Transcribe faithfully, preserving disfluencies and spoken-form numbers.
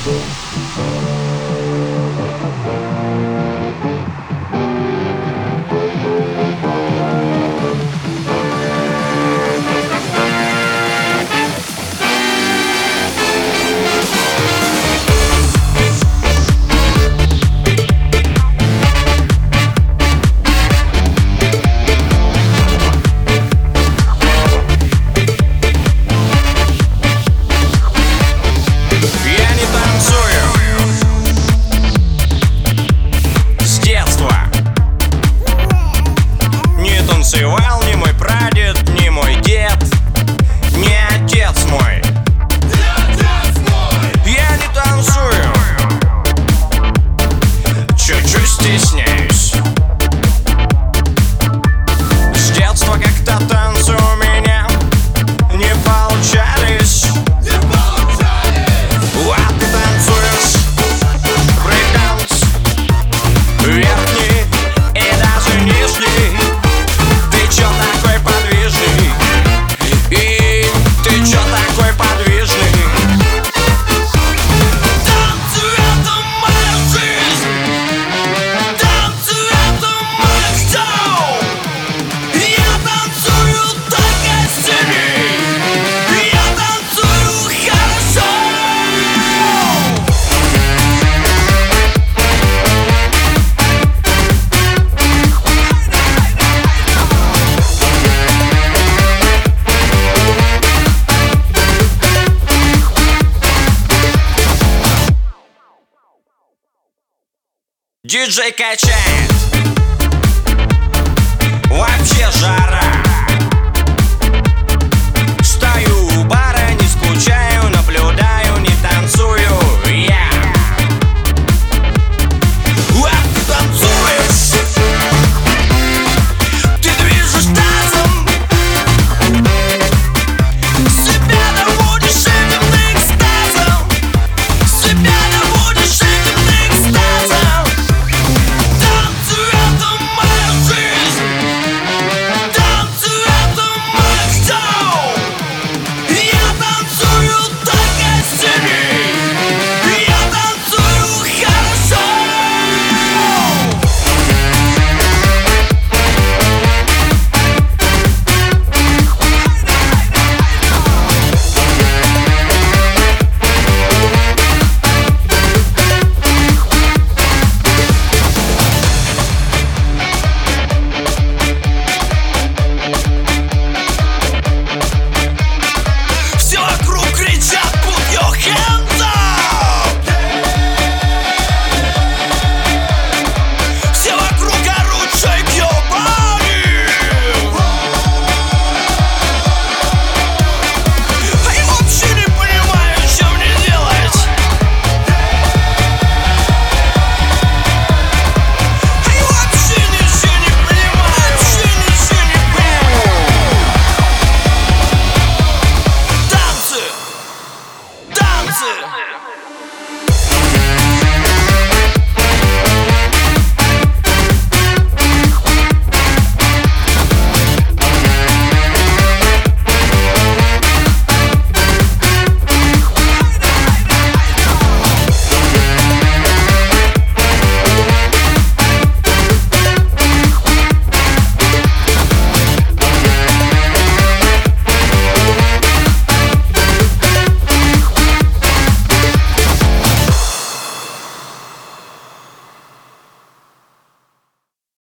Танцевал ни мой прадед, ни мой дед, ни отец мой. Я не танцую, чуть-чуть стесняюсь. С детства как-то танцы у меня не получались. А ты танцуешь брейк-данс, верхний и даже нижний. Ты чё такой подвижный? И ты чё такой подвижный? Танцы — это моя жизнь, танцы — это мое шоу. Я танцую только с ней, я танцую хорошо. Диджей качает, вообще жара. Стою у бара, не скучаю, наблюдаю, не танцую я. А ты танцуешь, ты движешь тазом, себя доводишь этим экстазом, себя доводишь этим экстазом. Танцы — это моя жизнь, танцы — это мое шоу. Я танцую только с ней, я танцую хорошо. Все вокруг кричат put your hands up. Все вокруг орут shake your body. А я вообще не понимаю, что мне делать. А я вообще ничего не понимаю, вообще ничего не понимаю. Танцы! Танцы!